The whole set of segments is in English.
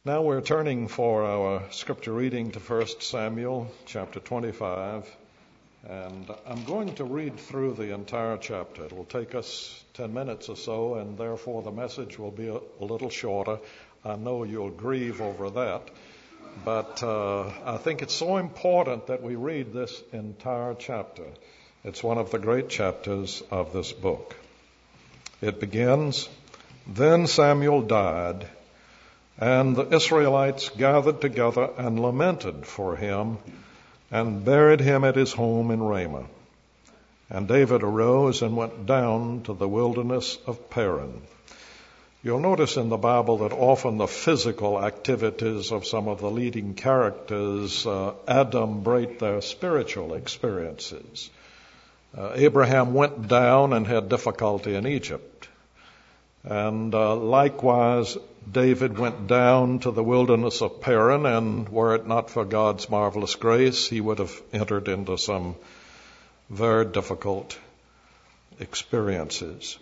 Now we're turning for our scripture reading to 1 Samuel chapter 25, and I'm going to read through the entire chapter. It will take us 10 minutes or so, and therefore the message will be a little shorter. I know you'll grieve over that, but I think it's so important that we read this entire chapter. It's one of the great chapters of this book. It begins, "Then Samuel died, and the Israelites gathered together and lamented for him and buried him at his home in Ramah. And David arose and went down to the wilderness of Paran." You'll notice in the Bible that often the physical activities of some of the leading characters adumbrate their spiritual experiences. Abraham went down and had difficulty in Egypt. And likewise, David went down to the wilderness of Paran, and were it not for God's marvelous grace, he would have entered into some very difficult experiences.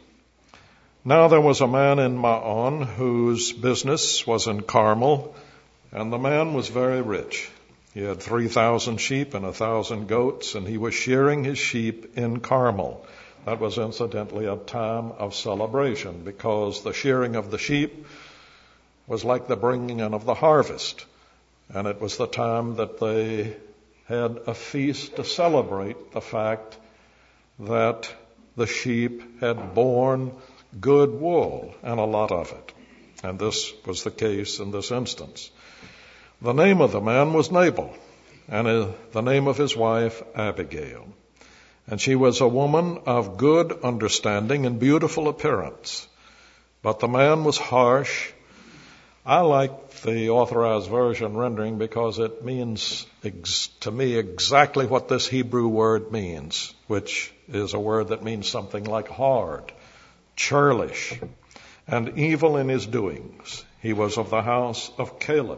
Now there was a man in Maon whose business was in Carmel, and the man was very rich. He had 3,000 sheep and 1,000 goats, and he was shearing his sheep in Carmel. That was incidentally a time of celebration, because the shearing of the sheep was like the bringing in of the harvest. And it was the time that they had a feast to celebrate the fact that the sheep had borne good wool, and a lot of it. And this was the case in this instance. The name of the man was Nabal, and the name of his wife Abigail. And she was a woman of good understanding and beautiful appearance. But the man was harsh. I like the Authorized Version rendering because it means to me exactly what this Hebrew word means, which is a word that means something like hard, churlish, and evil in his doings. He was of the house of Caleb.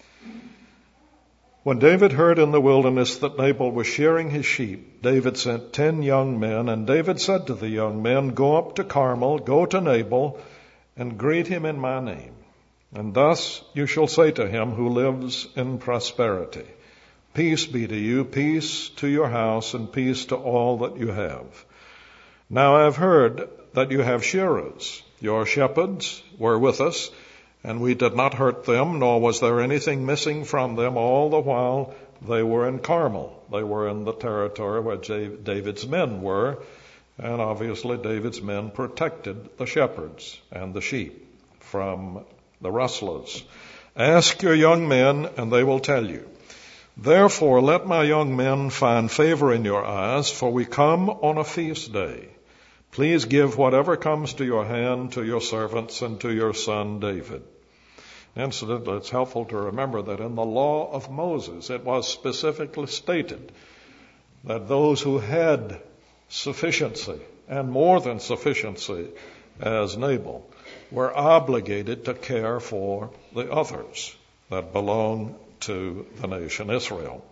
When David heard in the wilderness that Nabal was shearing his sheep, David sent 10 young men, and David said to the young men, "Go up to Carmel, go to Nabal, and greet him in my name. And thus you shall say to him who lives in prosperity, peace be to you, peace to your house, and peace to all that you have. Now I have heard that you have shearers. Your shepherds were with us, and we did not hurt them, nor was there anything missing from them all the while they were in Carmel." They were in the territory where David's men were, and obviously David's men protected the shepherds and the sheep from the rustlers. "Ask your young men, and they will tell you. Therefore let my young men find favor in your eyes, for we come on a feast day. Please give whatever comes to your hand to your servants and to your son David." Incidentally, it's helpful to remember that in the law of Moses, it was specifically stated that those who had sufficiency, and more than sufficiency, as Nabal, were obligated to care for the others that belonged to the nation Israel.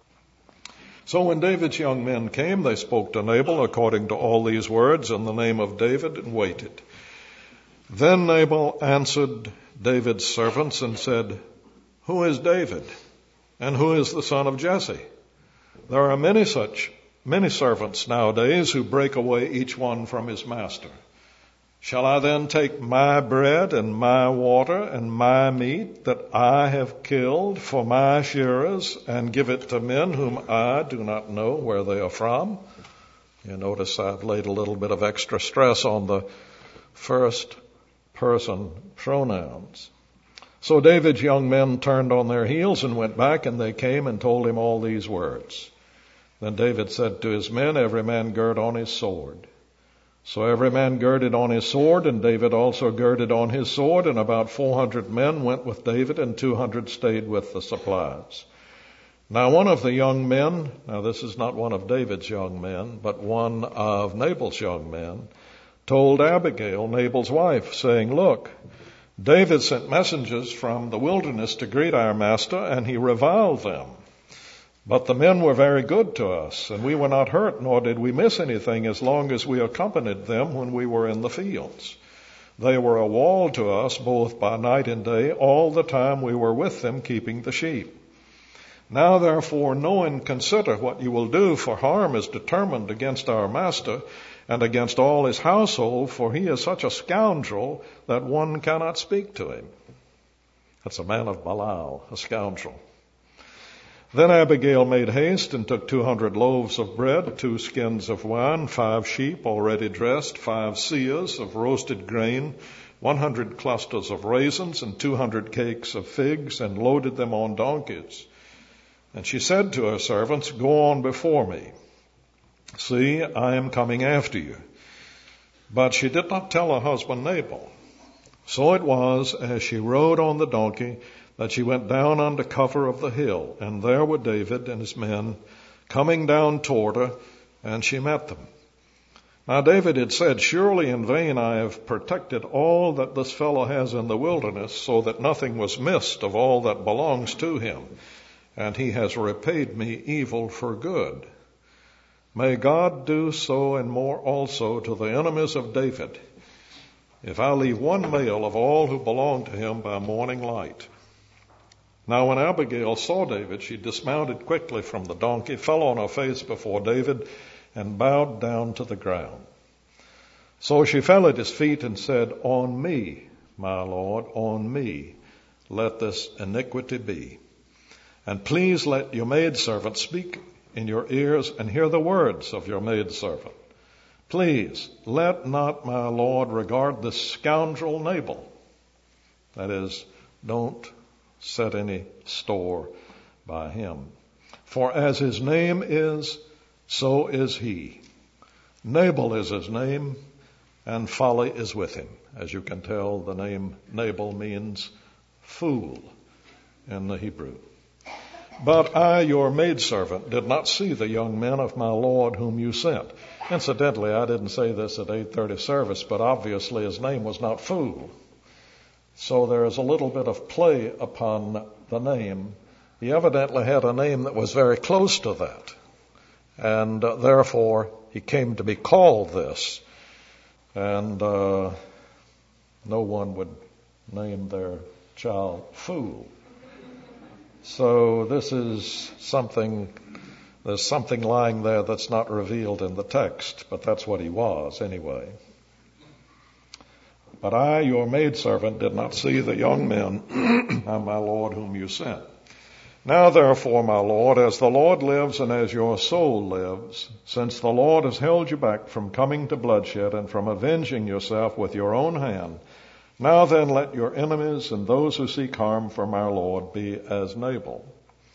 So when David's young men came, they spoke to Nabal according to all these words in the name of David, and waited. Then Nabal answered David's servants and said, "Who is David, and who is the son of Jesse? There are many servants nowadays who break away each one from his master. Shall I then take my bread and my water and my meat that I have killed for my shearers and give it to men whom I do not know where they are from?" You notice I've laid a little bit of extra stress on the first person pronouns. So David's young men turned on their heels and went back, and they came and told him all these words. Then David said to his men, "Every man gird on his sword." So every man girded on his sword, and David also girded on his sword, and about 400 men went with David, and 200 stayed with the supplies. Now one of the young men, now this is not one of David's young men, but one of Nabal's young men, told Abigail, Nabal's wife, saying, "Look, David sent messengers from the wilderness to greet our master, and he reviled them. But the men were very good to us, and we were not hurt, nor did we miss anything as long as we accompanied them when we were in the fields. They were a wall to us both by night and day, all the time we were with them keeping the sheep. Now therefore know and consider what you will do, for harm is determined against our master and against all his household, for he is such a scoundrel that one cannot speak to him. That's a man of Belial, a scoundrel. Then Abigail made haste and took 200 loaves of bread, 2 skins of wine, 5 sheep already dressed, 5 seahs of roasted grain, 100 clusters of raisins, and 200 cakes of figs, and loaded them on donkeys. And she said to her servants, "Go on before me. See, I am coming after you." But she did not tell her husband Nabal. So it was, as she rode on the donkey, that she went down under cover of the hill, and there were David and his men coming down toward her, and she met them. Now David had said, "Surely in vain I have protected all that this fellow has in the wilderness, so that nothing was missed of all that belongs to him. And he has repaid me evil for good. May God do so and more also to the enemies of David, if I leave one male of all who belong to him by morning light." Now when Abigail saw David, she dismounted quickly from the donkey, fell on her face before David, and bowed down to the ground. So she fell at his feet and said, "On me, my Lord, on me, let this iniquity be. And please let your maidservant speak in your ears and hear the words of your maidservant. Please let not my Lord regard this scoundrel Nabal." That is, don't set any store by him. "For as his name is, so is he. Nabal is his name, and folly is with him." As you can tell, the name Nabal means fool in the Hebrew. "But I, your maidservant, did not see the young men of my Lord whom you sent." Incidentally, I didn't say this at 8:30 service, but obviously his name was not Fool. So there is a little bit of play upon the name. He evidently had a name that was very close to that. And therefore, he came to be called this. And no one would name their child Fool. So this is there's something lying there that's not revealed in the text, but that's what he was anyway. "But I, your maidservant, did not see the young men of my Lord whom you sent. Now therefore, my Lord, as the Lord lives and as your soul lives, since the Lord has held you back from coming to bloodshed and from avenging yourself with your own hand, now then let your enemies and those who seek harm from our Lord be as Nabal.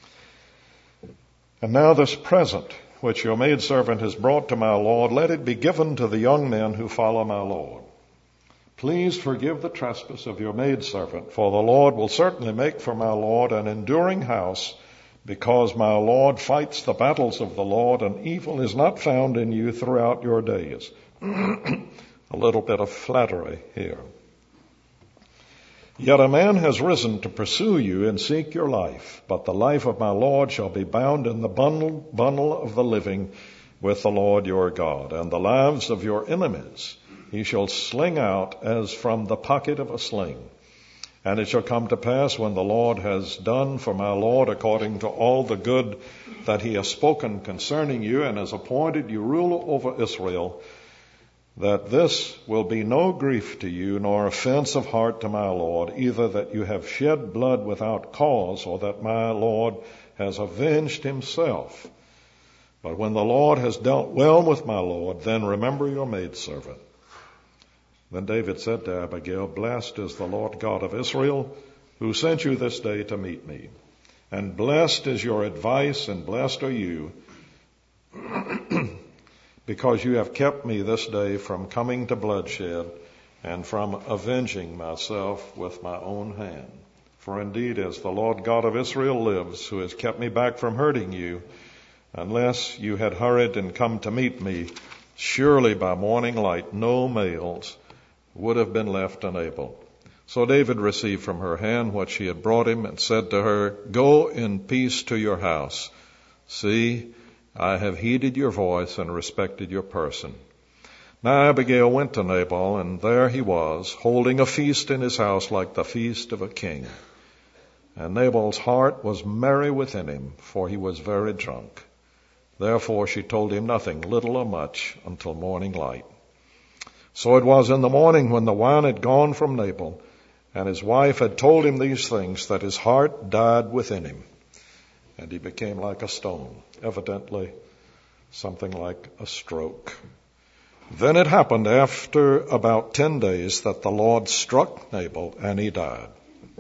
And now this present which your maidservant has brought to my Lord, let it be given to the young men who follow my Lord. Please forgive the trespass of your maidservant, for the Lord will certainly make for my Lord an enduring house, because my Lord fights the battles of the Lord, and evil is not found in you throughout your days." A little bit of flattery here. "Yet a man has risen to pursue you and seek your life, but the life of my Lord shall be bound in the bundle of the living with the Lord your God, and the lives of your enemies he shall sling out as from the pocket of a sling. And it shall come to pass, when the Lord has done for my Lord according to all the good that he has spoken concerning you, and has appointed you ruler over Israel, that this will be no grief to you, nor offense of heart to my Lord, either that you have shed blood without cause, or that my Lord has avenged himself. But when the Lord has dealt well with my Lord, then remember your maidservant." Then David said to Abigail, "Blessed is the Lord God of Israel, who sent you this day to meet me. And blessed is your advice, and blessed are you, because you have kept me this day from coming to bloodshed and from avenging myself with my own hand. For indeed, as the Lord God of Israel lives, who has kept me back from hurting you, unless you had hurried and come to meet me, surely by morning light no males would have been left to Nabal." So David received from her hand what she had brought him, and said to her, "Go in peace to your house. See, I have heeded your voice and respected your person." Now Abigail went to Nabal, and there he was, holding a feast in his house like the feast of a king. And Nabal's heart was merry within him, for he was very drunk. Therefore she told him nothing, little or much, until morning light. So it was in the morning, when the wine had gone from Nabal, and his wife had told him these things, that his heart died within him, and he became like a stone, evidently something like a stroke. Then it happened after about 10 days that the Lord struck Nabal, and he died.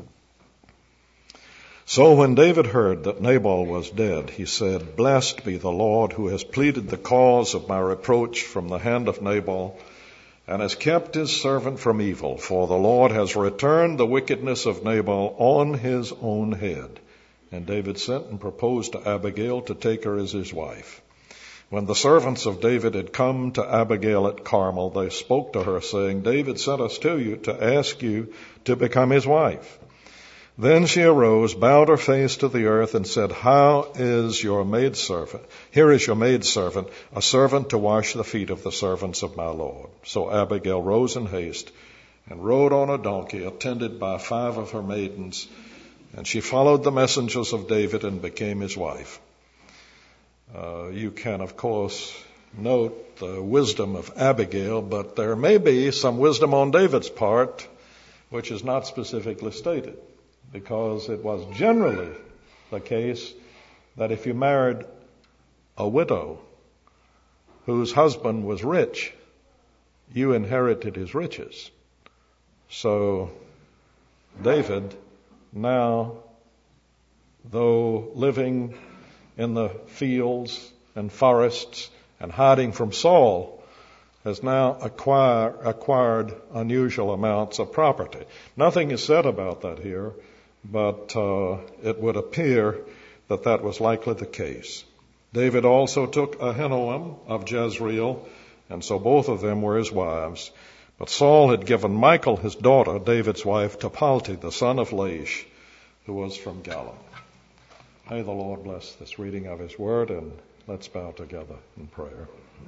So when David heard that Nabal was dead, he said, "Blessed be the Lord, who has pleaded the cause of my reproach from the hand of Nabal, and has kept his servant from evil, for the Lord has returned the wickedness of Nabal on his own head." And David sent and proposed to Abigail to take her as his wife. When the servants of David had come to Abigail at Carmel, they spoke to her, saying, "David sent us to you to ask you to become his wife." Then she arose, bowed her face to the earth, and said, "How is your maidservant? Here is your maidservant, a servant to wash the feet of the servants of my Lord." So Abigail rose in haste and rode on a donkey, attended by 5 of her maidens, and she followed the messengers of David and became his wife. You can, of course, note the wisdom of Abigail, but there may be some wisdom on David's part, which is not specifically stated, because it was generally the case that if you married a widow whose husband was rich, you inherited his riches. So David, now, though living in the fields and forests and hiding from Saul, has now acquired unusual amounts of property. Nothing is said about that here, but it would appear that that was likely the case. David also took Ahinoam of Jezreel, and so both of them were his wives. But Saul had given Michal, his daughter, David's wife, to Palti, the son of Laish, who was from Galilee. May the Lord bless this reading of his word, and let's bow together in prayer.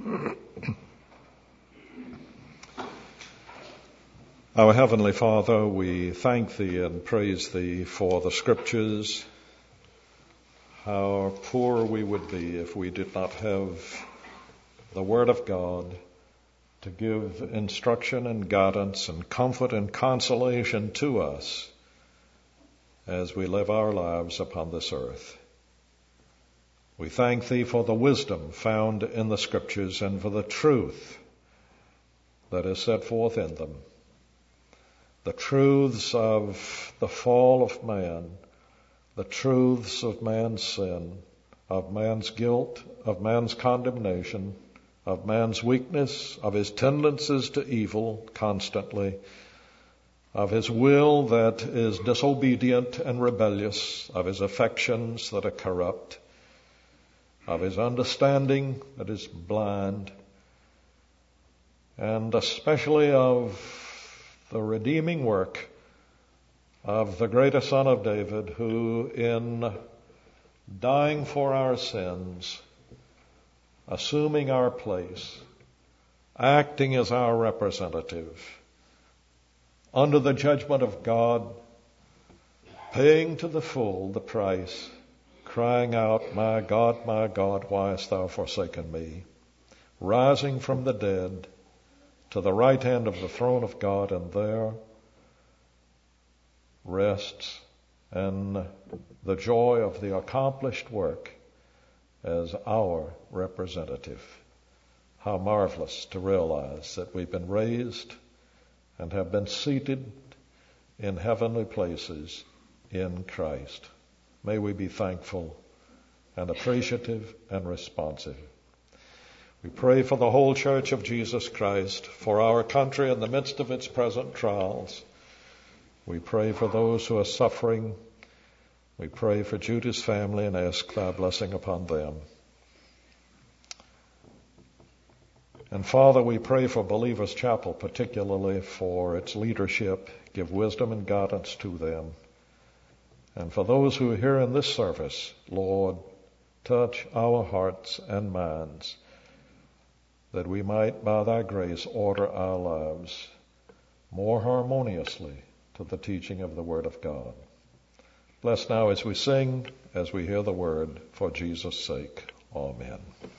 Our Heavenly Father, we thank Thee and praise Thee for the Scriptures. How poor we would be if we did not have the Word of God to give instruction and guidance and comfort and consolation to us as we live our lives upon this earth. We thank Thee for the wisdom found in the Scriptures and for the truth that is set forth in them. The truths of the fall of man, the truths of man's sin, of man's guilt, of man's condemnation, of man's weakness, of his tendencies to evil constantly, of his will that is disobedient and rebellious, of his affections that are corrupt, of his understanding that is blind, and especially of the redeeming work of the greatest Son of David, who in dying for our sins, assuming our place, acting as our representative, under the judgment of God, paying to the full the price, crying out, my God, why hast thou forsaken me?" Rising from the dead to the right hand of the throne of God, and there rests in the joy of the accomplished work as our representative. How marvelous to realize that we've been raised and have been seated in heavenly places in Christ. May we be thankful and appreciative and responsive. We pray for the whole Church of Jesus Christ, for our country in the midst of its present trials. We pray for those who are suffering. We pray for Judy's family and ask Thy blessing upon them. And Father, we pray for Believers Chapel, particularly for its leadership. Give wisdom and guidance to them. And for those who are here in this service, Lord, touch our hearts and minds that we might by thy grace order our lives more harmoniously to the teaching of the Word of God. Bless now as we sing, as we hear the Word, for Jesus' sake. Amen.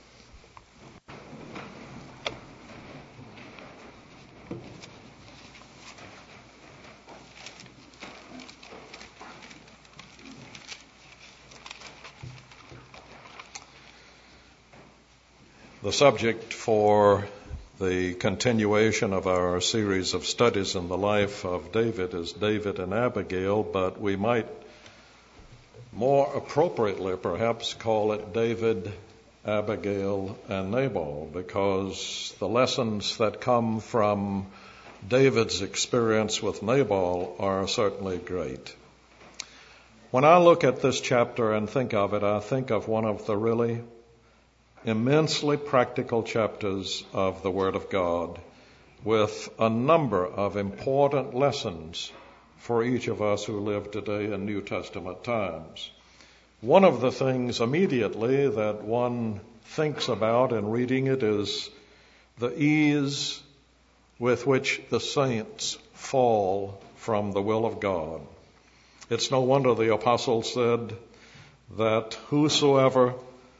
The subject for the continuation of our series of studies in the life of David is David and Abigail, but we might more appropriately perhaps call it David, Abigail, and Nabal, because the lessons that come from David's experience with Nabal are certainly great. When I look at this chapter and think of it, I think of one of the really immensely practical chapters of the Word of God, with a number of important lessons for each of us who live today in New Testament times. One of the things immediately that one thinks about in reading it is the ease with which the saints fall from the will of God. It's no wonder the apostle said that whosoever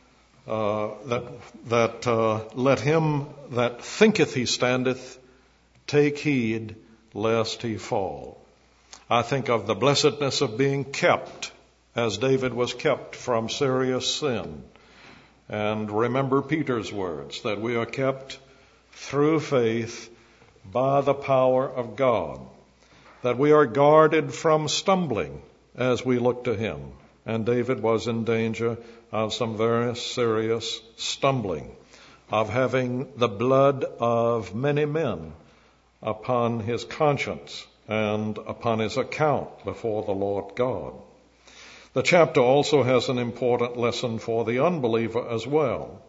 let him that thinketh he standeth take heed lest he fall. I think of the blessedness of being kept, as David was kept from serious sin. And remember Peter's words, that we are kept through faith by the power of God, that we are guarded from stumbling as we look to him. And David was in danger of some very serious stumbling, of having the blood of many men upon his conscience and upon his account before the Lord God. The chapter also has an important lesson for the unbeliever as well.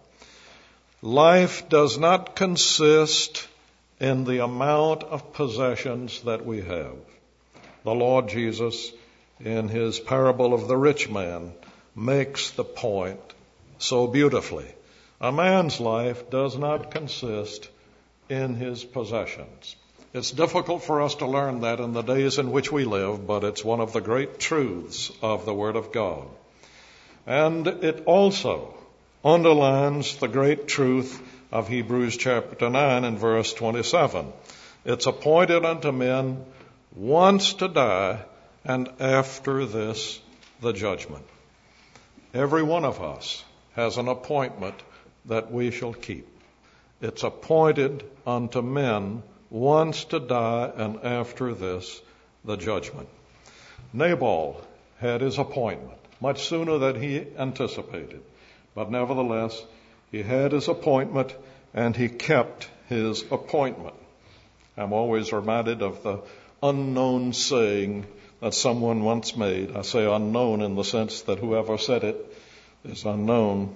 Life does not consist in the amount of possessions that we have. The Lord Jesus, in his parable of the rich man, makes the point so beautifully. A man's life does not consist in his possessions. It's difficult for us to learn that in the days in which we live, but it's one of the great truths of the Word of God. And it also underlines the great truth of Hebrews chapter 9 and verse 27. It's appointed unto men once to die, and after this the judgment. Every one of us has an appointment that we shall keep. It's appointed unto men once to die, and after this the judgment. Nabal had his appointment much sooner than he anticipated, but nevertheless he had his appointment and he kept his appointment. I'm always reminded of the unknown saying that someone once made. I say unknown in the sense that whoever said it is unknown.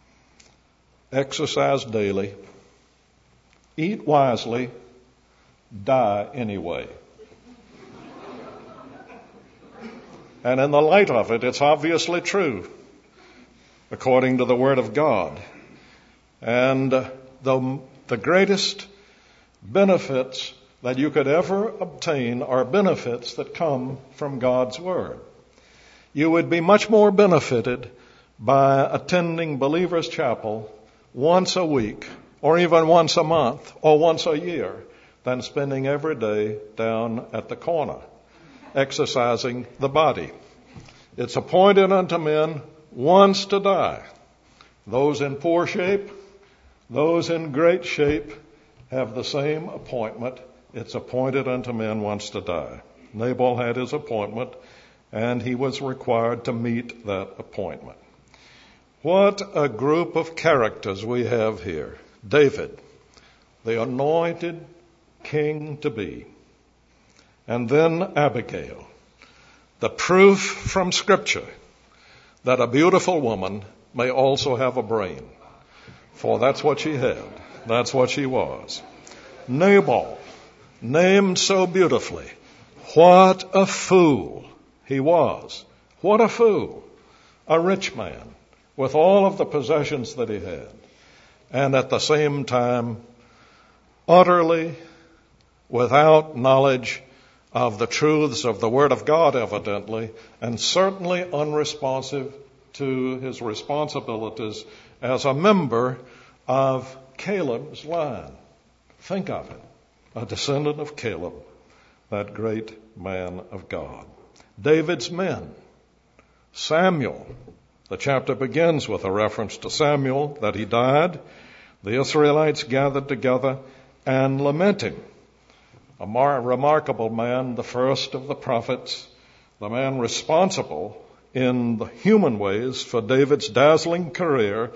Exercise daily, eat wisely, die anyway. And in the light of it, it's obviously true, according to the Word of God. And the greatest benefits that you could ever obtain are benefits that come from God's Word. You would be much more benefited by attending Believers' Chapel once a week, or even once a month, or once a year, than spending every day down at the corner, exercising the body. It's appointed unto men once to die. Those in poor shape, those in great shape, have the same appointment. It's appointed unto men once to die. Nabal had his appointment, and he was required to meet that appointment. What a group of characters we have here. David, the anointed king to be. And then Abigail, the proof from Scripture that a beautiful woman may also have a brain. For that's what she had. That's what she was. Nabal, named so beautifully. What a fool he was. What a fool. A rich man with all of the possessions that he had. and at the same time utterly without knowledge of the truths of the Word of God, evidently, and certainly unresponsive to his responsibilities as a member of Caleb's line. Think of it, a descendant of Caleb, that great man of God. David's men, Samuel. The chapter begins with a reference to Samuel, that he died. The Israelites gathered together and lamenting. A remarkable man, the first of the prophets, the man responsible in the human ways for David's dazzling career,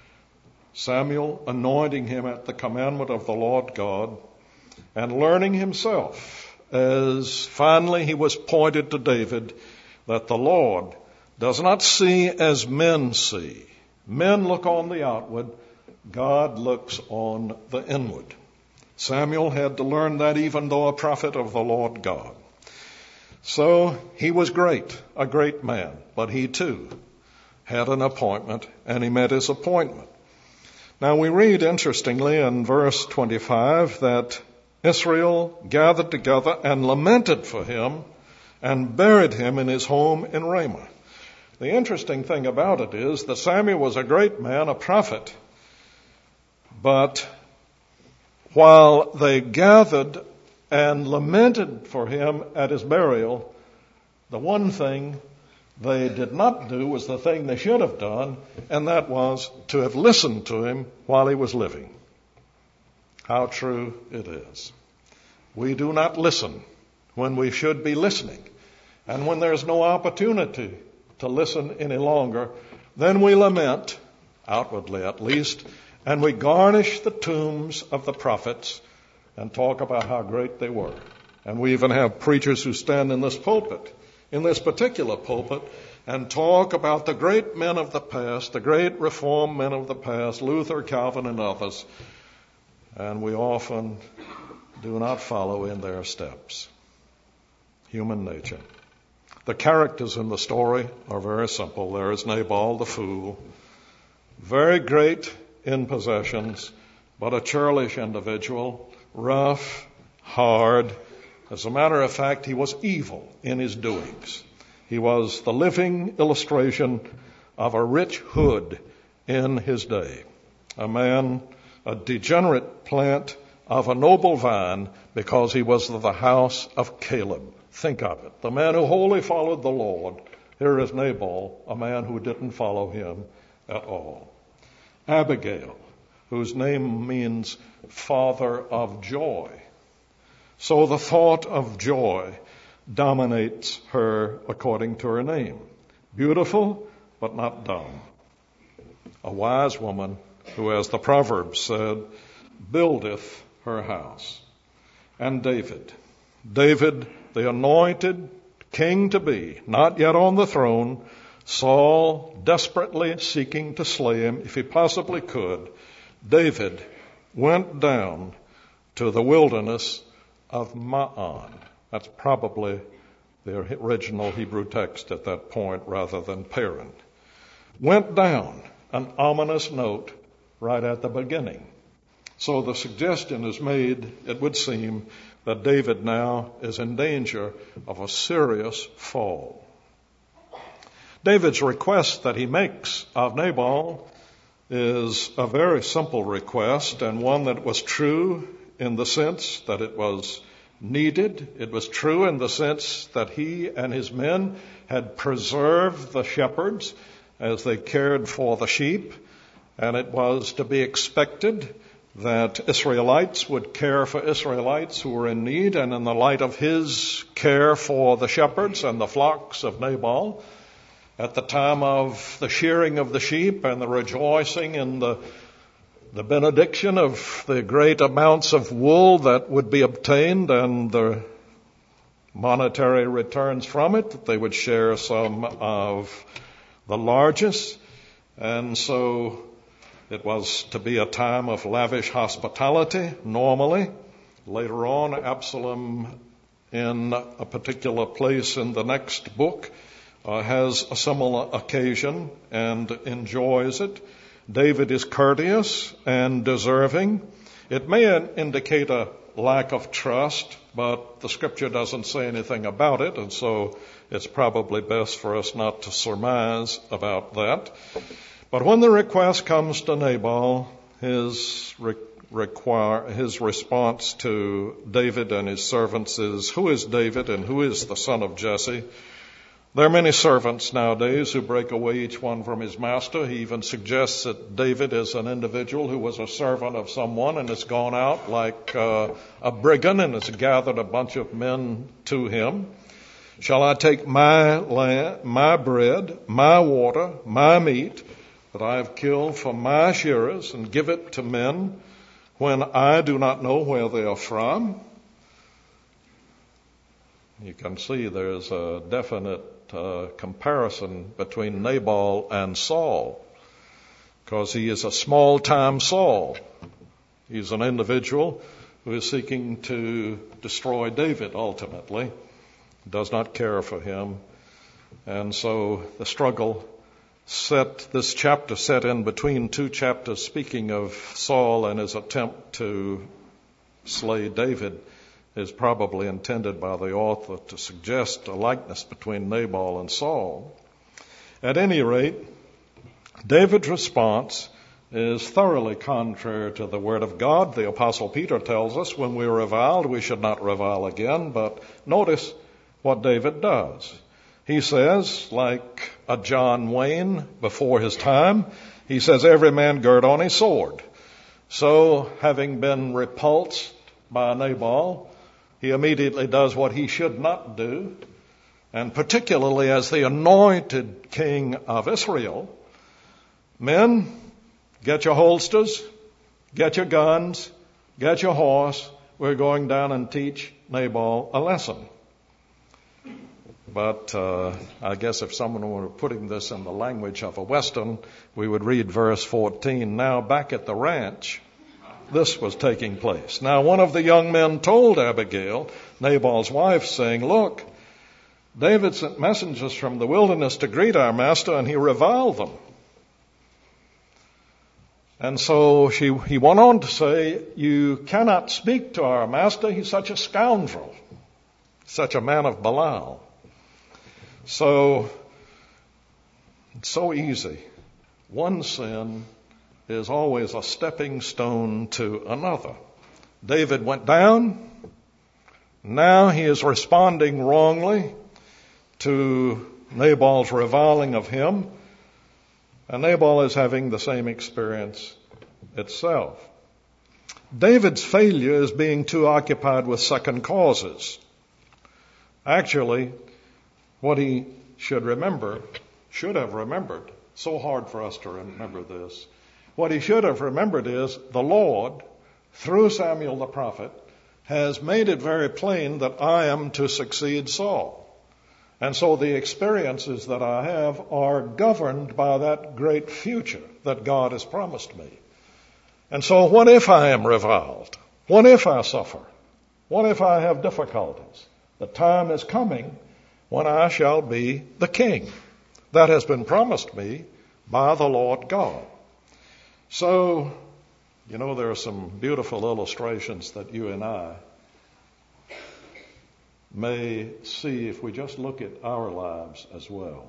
Samuel anointing him at the commandment of the Lord God, and learning himself, as finally he was pointed to David, that the Lord does not see as men see. Men look on the outward, God looks on the inward. Samuel had to learn that, even though a prophet of the Lord God. So he was great, a great man, but he too had an appointment, and he met his appointment. Now we read, interestingly, in verse 25 that Israel gathered together and lamented for him and buried him in his home in Ramah. The interesting thing about it is that Samuel was a great man, a prophet, but while they gathered and lamented for him at his burial, the one thing they did not do was the thing they should have done, and that was to have listened to him while he was living. How true it is. We do not listen when we should be listening. And when there's no opportunity to listen any longer, then we lament, outwardly at least, and we garnish the tombs of the prophets and talk about how great they were. And we even have preachers who stand in this pulpit, in this particular pulpit, and talk about the great men of the past, the great reform men of the past, Luther, Calvin, and others. And we often do not follow in their steps. Human nature. The characters in the story are very simple. There is Nabal the fool, very great in possessions, but a churlish individual, rough, hard. As a matter of fact, he was evil in his doings. He was the living illustration of a rich hood in his day. A man, a degenerate plant of a noble vine, because he was of the house of Caleb. Think of it. The man who wholly followed the Lord. Here is Nabal, a man who didn't follow him at all. Abigail, whose name means father of joy. So the thought of joy dominates her according to her name. Beautiful, but not dumb. A wise woman who, as the Proverbs said, buildeth her house. And David, the anointed king to be, not yet on the throne, Saul desperately seeking to slay him if he possibly could. David went down to the wilderness of Maon. That's probably the original Hebrew text at that point rather than Paran. Went down, an ominous note right at the beginning. So the suggestion is made, it would seem, that David now is in danger of a serious fall. David's request that he makes of Nabal is a very simple request, and one that was true in the sense that it was needed. It was true in the sense that he and his men had preserved the shepherds as they cared for the sheep, and it was to be expected that Israelites would care for Israelites who were in need, and in the light of his care for the shepherds and the flocks of Nabal, at the time of the shearing of the sheep and the rejoicing in the benediction of the great amounts of wool that would be obtained and the monetary returns from it, that they would share some of the largest. And so it was to be a time of lavish hospitality, normally. Later on, Absalom, in a particular place in the next book, has a similar occasion and enjoys it. David is courteous and deserving. It may indicate a lack of trust, but the scripture doesn't say anything about it, and so it's probably best for us not to surmise about that. But when the request comes to Nabal, his response to David and his servants is, who is David and who is the son of Jesse? There are many servants nowadays who break away each one from his master. He even suggests that David is an individual who was a servant of someone and has gone out like a brigand and has gathered a bunch of men to him. Shall I take my land, my bread, my water, my meat that I have killed for my shearers and give it to men when I do not know where they are from? You can see there's a definite comparison between Nabal and Saul, because he is a small-time Saul. He's an individual who is seeking to destroy David ultimately, does not care for him. And so the struggle this chapter set in between two chapters speaking of Saul and his attempt to slay David is probably intended by the author to suggest a likeness between Nabal and Saul. At any rate, David's response is thoroughly contrary to the Word of God. The Apostle Peter tells us when we reviled, we should not revile again. But notice what David does. He says, like a John Wayne before his time, he says, every man gird on his sword. So, having been repulsed by Nabal, he immediately does what he should not do, and particularly as the anointed king of Israel. Men, get your holsters, get your guns, get your horse. We're going down and teach Nabal a lesson. But I guess if someone were putting this in the language of a Western, we would read verse 14. Now back at the ranch, this was taking place. Now one of the young men told Abigail, Nabal's wife, saying, look, David sent messengers from the wilderness to greet our master, and he reviled them. And so he went on to say, you cannot speak to our master. He's such a scoundrel, such a man of Belial. So, it's so easy. One sin is always a stepping stone to another. David went down. Now he is responding wrongly to Nabal's reviling of him. And Nabal is having the same experience itself. David's failure is being too occupied with second causes. Actually, what he should have remembered, so hard for us to remember this. What he should have remembered is the Lord, through Samuel the prophet, has made it very plain that I am to succeed Saul. And so the experiences that I have are governed by that great future that God has promised me. And so what if I am reviled? What if I suffer? What if I have difficulties? The time is coming when I shall be the king. That has been promised me by the Lord God. So, there are some beautiful illustrations that you and I may see if we just look at our lives as well.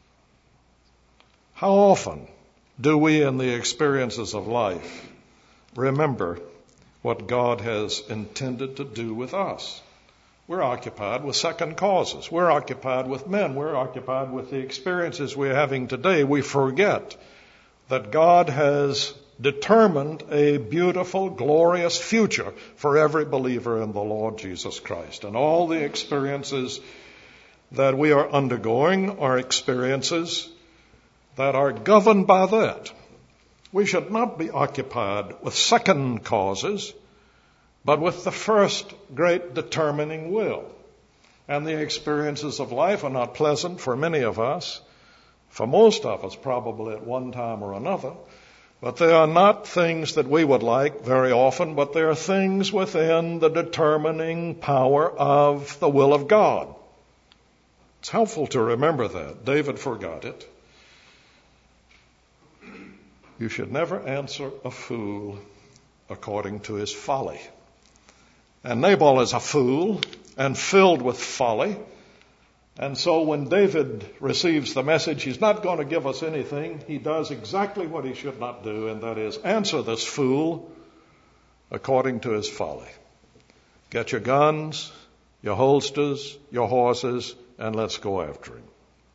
How often do we in the experiences of life remember what God has intended to do with us? We're occupied with second causes. We're occupied with men. We're occupied with the experiences we're having today. We forget that God has determined a beautiful, glorious future for every believer in the Lord Jesus Christ. And all the experiences that we are undergoing are experiences that are governed by that. We should not be occupied with second causes, but with the first great determining will. And the experiences of life are not pleasant for many of us, for most of us probably at one time or another. But they are not things that we would like very often, but they are things within the determining power of the will of God. It's helpful to remember that. David forgot it. You should never answer a fool according to his folly. And Nabal is a fool and filled with folly. And so when David receives the message, he's not going to give us anything. He does exactly what he should not do, and that is answer this fool according to his folly. Get your guns, your holsters, your horses, and let's go after him.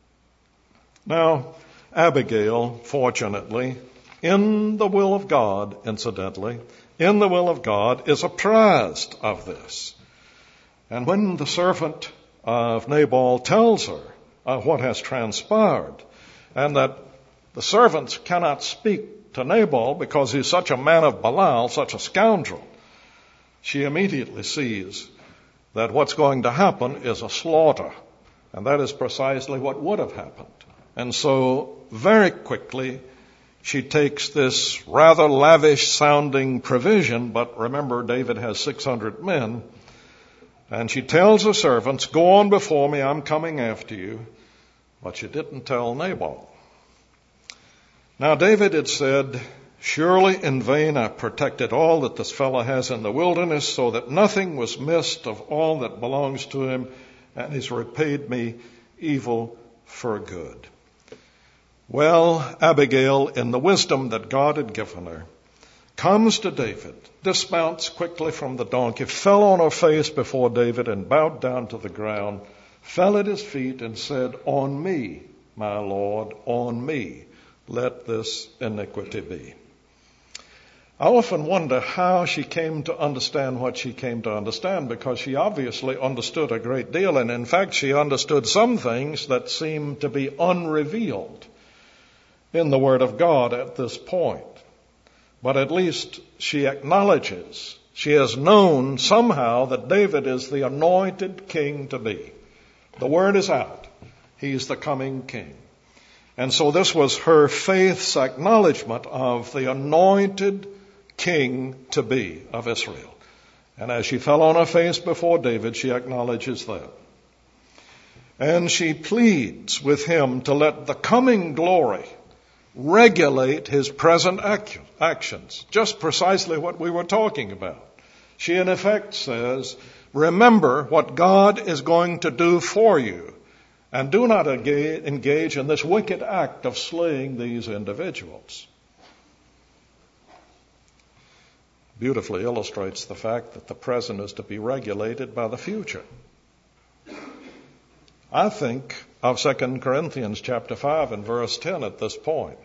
Now, Abigail, fortunately, in the will of God, incidentally, in the will of God, is apprised of this. And when the servant of Nabal tells her what has transpired, and that the servants cannot speak to Nabal because he's such a man of Belial, such a scoundrel, she immediately sees that what's going to happen is a slaughter. And that is precisely what would have happened. And so very quickly she takes this rather lavish sounding provision, but remember David has 600 men, and she tells her servants, go on before me, I'm coming after you. But she didn't tell Nabal. Now David had said, surely in vain I protected all that this fellow has in the wilderness, so that nothing was missed of all that belongs to him, and he's repaid me evil for good. Well, Abigail, in the wisdom that God had given her, comes to David, dismounts quickly from the donkey, fell on her face before David and bowed down to the ground, fell at his feet and said, on me, my Lord, on me, let this iniquity be. I often wonder how she came to understand what she came to understand, because she obviously understood a great deal, and in fact she understood some things that seem to be unrevealed in the Word of God at this point. But at least she acknowledges, she has known somehow that David is the anointed king to be. The word is out. He's the coming king. And so this was her faith's acknowledgement of the anointed king to be of Israel. And as she fell on her face before David, she acknowledges that. And she pleads with him to let the coming glory regulate his present actions. Just precisely what we were talking about. She in effect says, remember what God is going to do for you, and do not engage in this wicked act of slaying these individuals. Beautifully illustrates the fact that the present is to be regulated by the future. I think of 2 Corinthians chapter 5 and verse 10 at this point.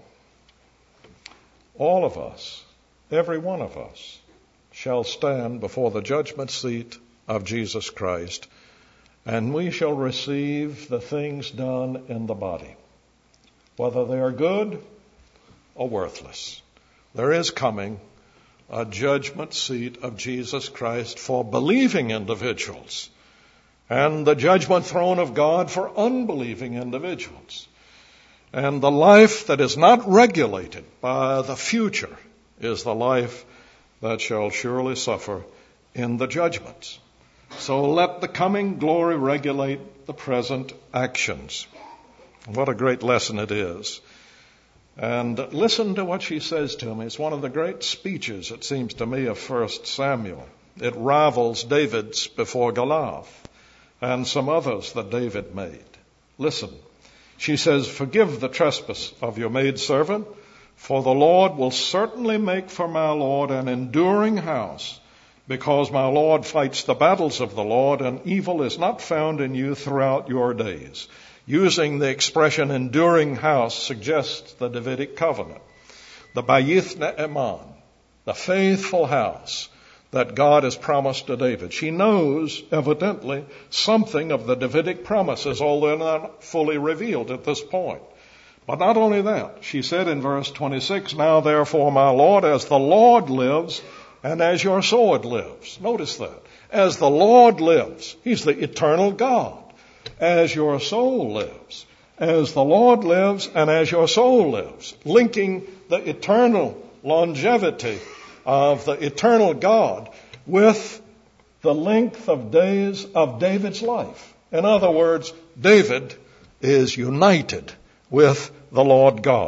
All of us, every one of us, shall stand before the judgment seat of Jesus Christ, and we shall receive the things done in the body, whether they are good or worthless. There is coming a judgment seat of Jesus Christ for believing individuals, and the judgment throne of God for unbelieving individuals. And the life that is not regulated by the future is the life that shall surely suffer in the judgments. So let the coming glory regulate the present actions. What a great lesson it is. And listen to what she says to him. It's one of the great speeches, it seems to me, of 1 Samuel. It rivals David's before Goliath and some others that David made. Listen. She says, forgive the trespass of your maidservant, for the Lord will certainly make for my Lord an enduring house, because my Lord fights the battles of the Lord, and evil is not found in you throughout your days. Using the expression enduring house suggests the Davidic covenant. The Bayith Ne'eman, the faithful house that God has promised to David. She knows, evidently, something of the Davidic promises, although not fully revealed at this point. But not only that, she said in verse 26, now therefore, my Lord, as the Lord lives, and as your sword lives. Notice that. As the Lord lives, He's the eternal God. As your soul lives. As the Lord lives, and as your soul lives. Linking the eternal longevity of the eternal God with the length of days of David's life. In other words, David is united with the Lord God.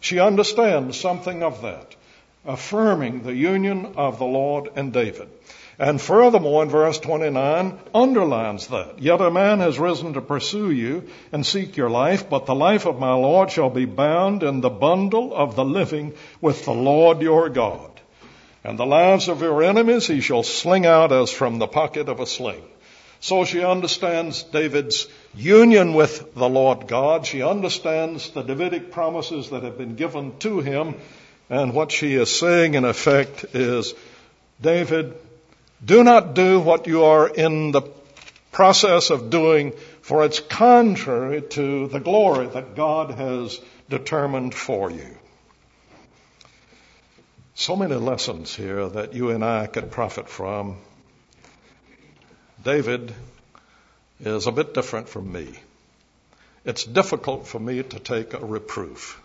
She understands something of that, affirming the union of the Lord and David. And furthermore, in verse 29, underlines that. Yet a man has risen to pursue you and seek your life, but the life of my Lord shall be bound in the bundle of the living with the Lord your God. And the lives of your enemies he shall sling out as from the pocket of a sling. So she understands David's union with the Lord God. She understands the Davidic promises that have been given to him. And what she is saying, in effect, is, David, do not do what you are in the process of doing, for it's contrary to the glory that God has determined for you. So many lessons here that you and I could profit from. David is a bit different from me. It's difficult for me to take a reproof.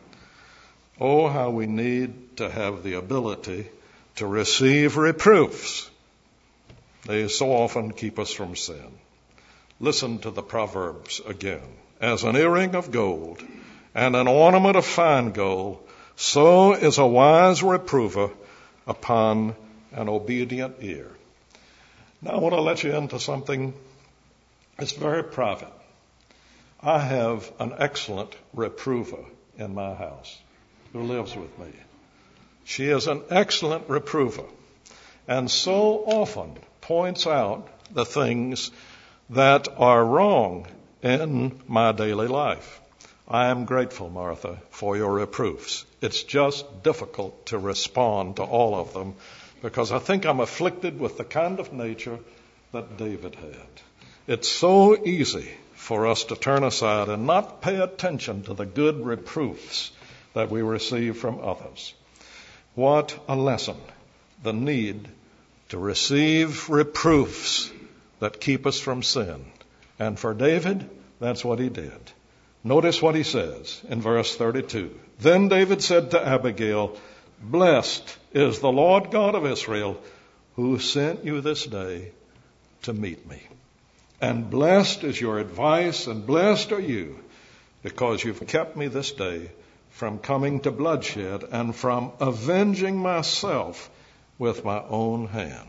Oh, how we need to have the ability to receive reproofs. They so often keep us from sin. Listen to the Proverbs again. As an earring of gold and an ornament of fine gold, so is a wise reprover upon an obedient ear. Now I want to let you into something that's very private. I have an excellent reprover in my house who lives with me. She is an excellent reprover, and so often points out the things that are wrong in my daily life. I am grateful, Martha, for your reproofs. It's just difficult to respond to all of them because I think I'm afflicted with the kind of nature that David had. It's so easy for us to turn aside and not pay attention to the good reproofs that we receive from others. What a lesson, the need to receive reproofs that keep us from sin. And for David, that's what he did. Notice what he says in verse 32. Then David said to Abigail, Blessed is the Lord God of Israel, who sent you this day to meet me. And blessed is your advice, and blessed are you, because you've kept me this day from coming to bloodshed and from avenging myself with my own hand.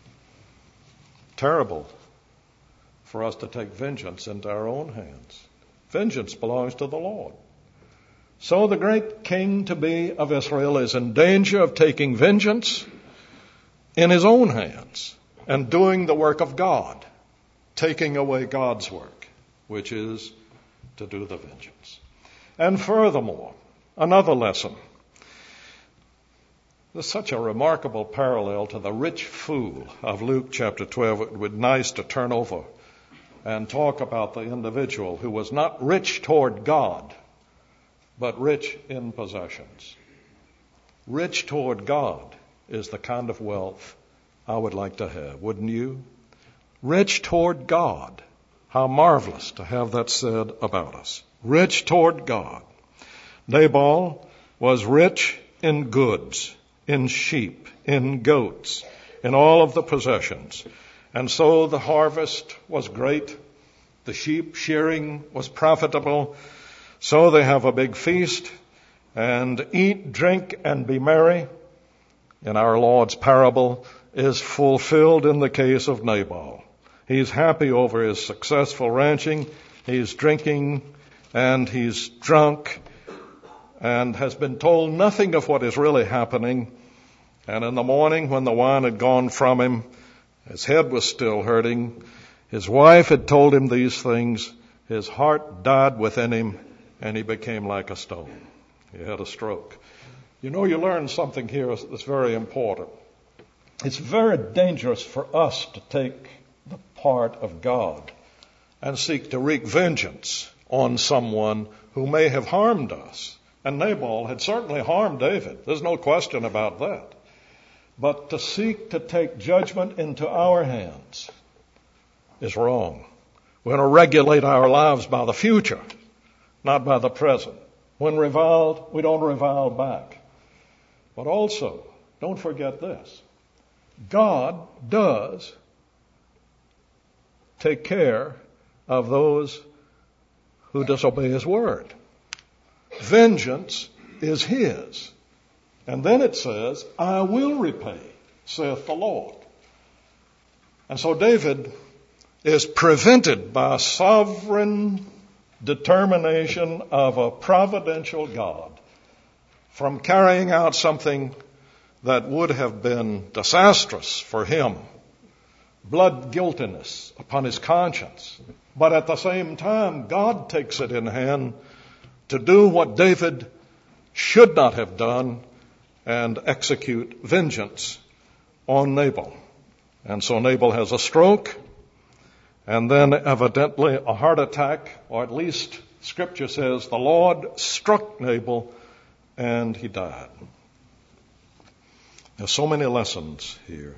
Terrible for us to take vengeance into our own hands. Vengeance belongs to the Lord. So the great king-to-be of Israel is in danger of taking vengeance in his own hands and doing the work of God, taking away God's work, which is to do the vengeance. And furthermore, another lesson. There's such a remarkable parallel to the rich fool of Luke chapter 12. It would be nice to turn over and talk about the individual who was not rich toward God, but rich in possessions. Rich toward God is the kind of wealth I would like to have, wouldn't you? Rich toward God. How marvelous to have that said about us. Rich toward God. Nabal was rich in goods, in sheep, in goats, in all of the possessions. And so the harvest was great. The sheep shearing was profitable. So they have a big feast and eat, drink, and be merry. In our Lord's parable is fulfilled in the case of Nabal. He's happy over his successful ranching. He's drinking and he's drunk and has been told nothing of what is really happening. And in the morning, when the wine had gone from him, his head was still hurting. His wife had told him these things. His heart died within him, and he became like a stone. He had a stroke. You know, you learn something here that's very important. It's very dangerous for us to take the part of God and seek to wreak vengeance on someone who may have harmed us. And Nabal had certainly harmed David. There's no question about that. But to seek to take judgment into our hands is wrong. We're going to regulate our lives by the future, not by the present. When reviled, we don't revile back. But also, don't forget this. God does take care of those who disobey his word. Vengeance is his. And then it says, I will repay, saith the Lord. And so David is prevented by sovereign determination of a providential God from carrying out something that would have been disastrous for him, blood guiltiness upon his conscience. But at the same time, God takes it in hand to do what David should not have done and execute vengeance on Nabal. And so Nabal has a stroke, and then evidently a heart attack, or at least Scripture says the Lord struck Nabal and he died. There's so many lessons here.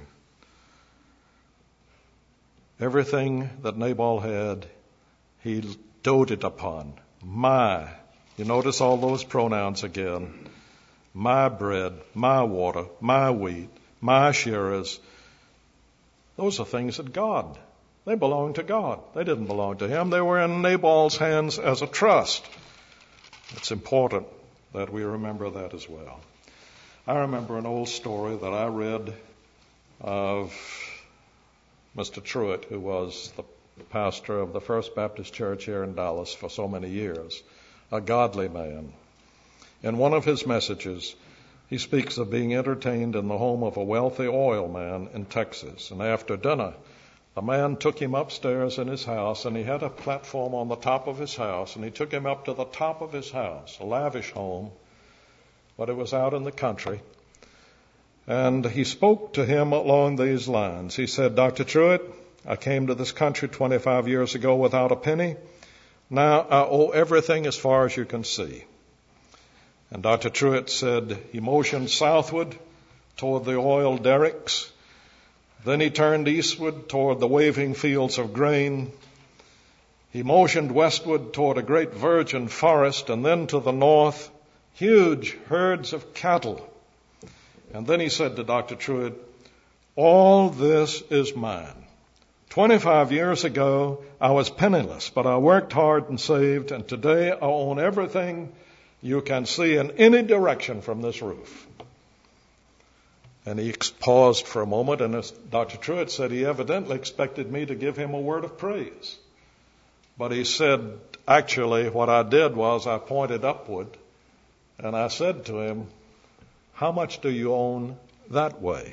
Everything that Nabal had, he doted upon. You notice all those pronouns again. My bread, my water, my wheat, my shearers. Those are things that God, they belong to God. They didn't belong to him. They were in Nabal's hands as a trust. It's important that we remember that as well. I remember an old story that I read of Mr. Truett, who was the pastor of the First Baptist Church here in Dallas for so many years, a godly man. In one of his messages, he speaks of being entertained in the home of a wealthy oil man in Texas. And after dinner, the man took him upstairs in his house, and he had a platform on the top of his house, and he took him up to the top of his house, a lavish home, but it was out in the country. And he spoke to him along these lines. He said, Dr. Truett, I came to this country 25 years ago without a penny. Now I owe everything as far as you can see. And Dr. Truett said he motioned southward toward the oil derricks. Then he turned eastward toward the waving fields of grain. He motioned westward toward a great virgin forest, and then to the north, huge herds of cattle. And then he said to Dr. Truett, all this is mine. 25 years ago, I was penniless, but I worked hard and saved, and today I own everything you can see in any direction from this roof. And he paused for a moment, and as Dr. Truett said, he evidently expected me to give him a word of praise. But he said, actually, what I did was I pointed upward, and I said to him, how much do you own that way?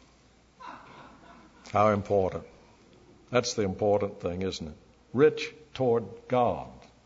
How important. That's the important thing, isn't it? Rich toward God.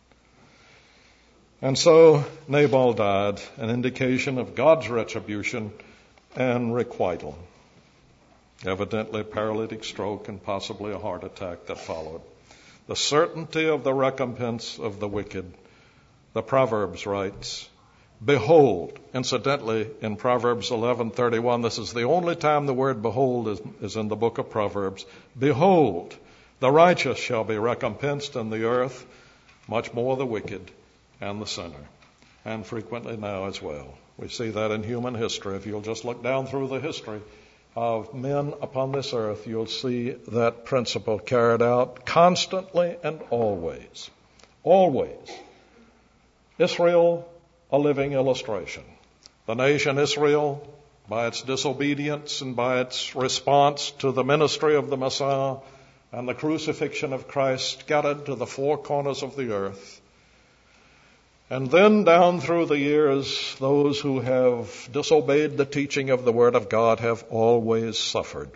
And so Nabal died, an indication of God's retribution and requital. Evidently a paralytic stroke and possibly a heart attack that followed. The certainty of the recompense of the wicked. The Proverbs writes, behold, incidentally, in Proverbs 11:31, this is the only time the word behold is in the book of Proverbs. Behold, the righteous shall be recompensed in the earth, much more the wicked and the sinner, and frequently now as well. We see that in human history. If you'll just look down through the history of men upon this earth, you'll see that principle carried out constantly and always. Always. Israel, a living illustration. The nation Israel, by its disobedience and by its response to the ministry of the Messiah and the crucifixion of Christ, scattered to the four corners of the earth. And then down through the years, those who have disobeyed the teaching of the Word of God have always suffered.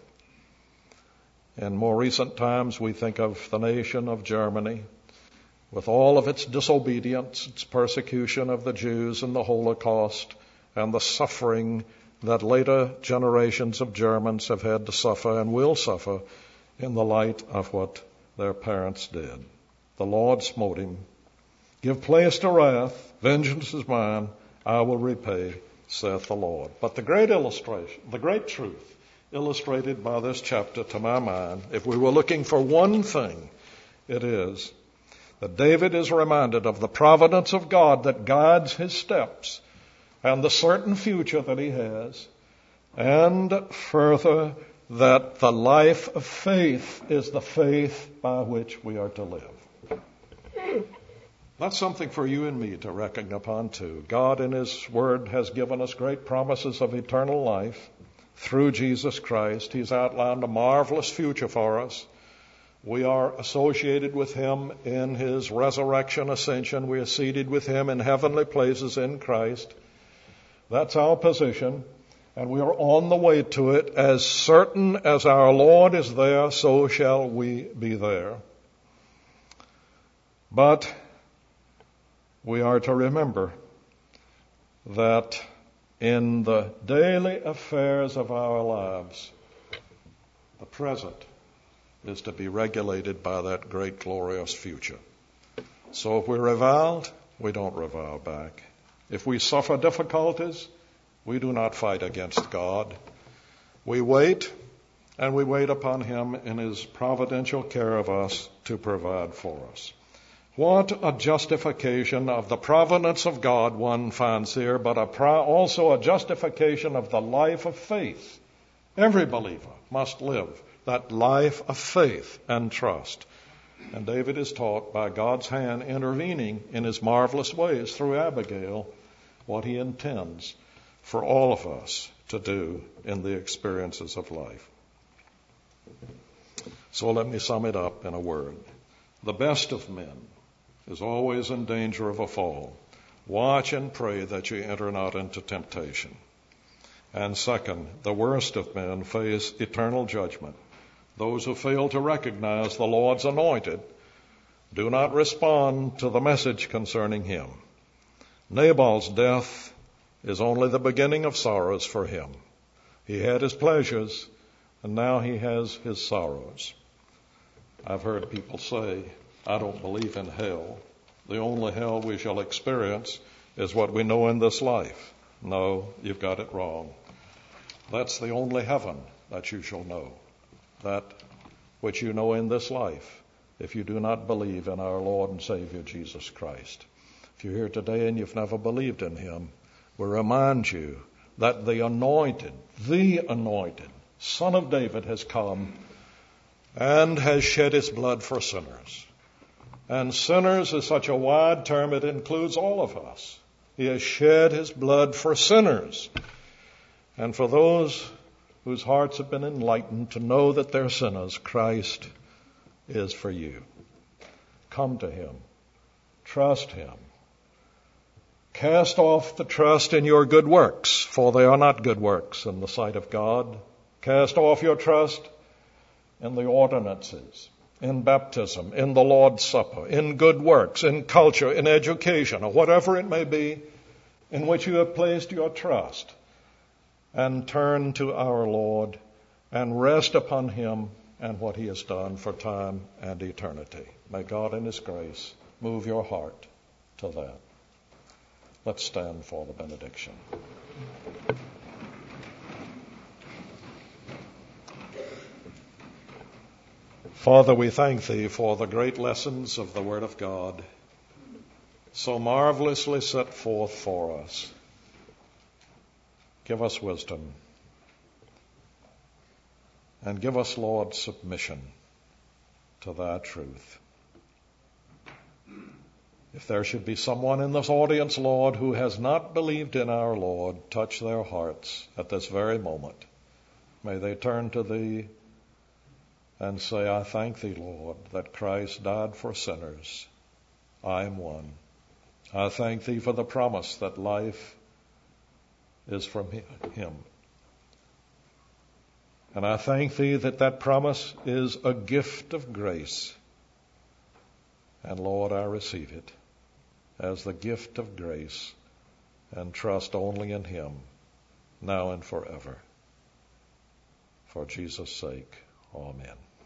In more recent times, we think of the nation of Germany, with all of its disobedience, its persecution of the Jews and the Holocaust, and the suffering that later generations of Germans have had to suffer and will suffer in the light of what their parents did. The Lord smote him. Give place to wrath. Vengeance is mine. I will repay, saith the Lord. But the great illustration, the great truth illustrated by this chapter to my mind, if we were looking for one thing, it is that David is reminded of the providence of God that guides his steps and the certain future that he has, and further, that the life of faith is the faith by which we are to live. That's something for you and me to reckon upon too. God in His Word has given us great promises of eternal life through Jesus Christ. He's outlined a marvelous future for us. We are associated with Him in His resurrection, ascension. We are seated with Him in heavenly places in Christ. That's our position, and we are on the way to it. As certain as our Lord is there, so shall we be there. But we are to remember that in the daily affairs of our lives, the present is to be regulated by that great glorious future. So if we're reviled, we don't revile back. If we suffer difficulties, we do not fight against God. We wait, and we wait upon Him in His providential care of us to provide for us. What a justification of the providence of God one finds here, but also a justification of the life of faith. Every believer must live that life of faith and trust. And David is taught by God's hand intervening in His marvelous ways through Abigail what He intends for all of us to do in the experiences of life. So let me sum it up in a word. The best of men is always in danger of a fall. Watch and pray that you enter not into temptation. And second, the worst of men face eternal judgment. Those who fail to recognize the Lord's anointed do not respond to the message concerning him. Nabal's death is only the beginning of sorrows for him. He had his pleasures, and now he has his sorrows. I've heard people say, I don't believe in hell. The only hell we shall experience is what we know in this life. No, you've got it wrong. That's the only heaven that you shall know, that which you know in this life, if you do not believe in our Lord and Savior Jesus Christ. If you're here today and you've never believed in Him, we remind you that the anointed Son of David has come and has shed His blood for sinners. And sinners is such a wide term, it includes all of us. He has shed His blood for sinners. And for those whose hearts have been enlightened to know that they're sinners, Christ is for you. Come to Him. Trust Him. Cast off the trust in your good works, for they are not good works in the sight of God. Cast off your trust in the ordinances, in baptism, in the Lord's Supper, in good works, in culture, in education, or whatever it may be in which you have placed your trust, and turn to our Lord and rest upon Him and what He has done for time and eternity. May God in His grace move your heart to that. Let's stand for the benediction. Father, we thank Thee for the great lessons of the Word of God, so marvelously set forth for us. Give us wisdom, and give us, Lord, submission to Thy truth. If there should be someone in this audience, Lord, who has not believed in our Lord, touch their hearts at this very moment. May they turn to Thee and say, I thank Thee, Lord, that Christ died for sinners. I am one. I thank Thee for the promise that life is from Him. And I thank Thee that that promise is a gift of grace. And Lord, I receive it as the gift of grace and trust only in Him, now and forever. For Jesus' sake, amen.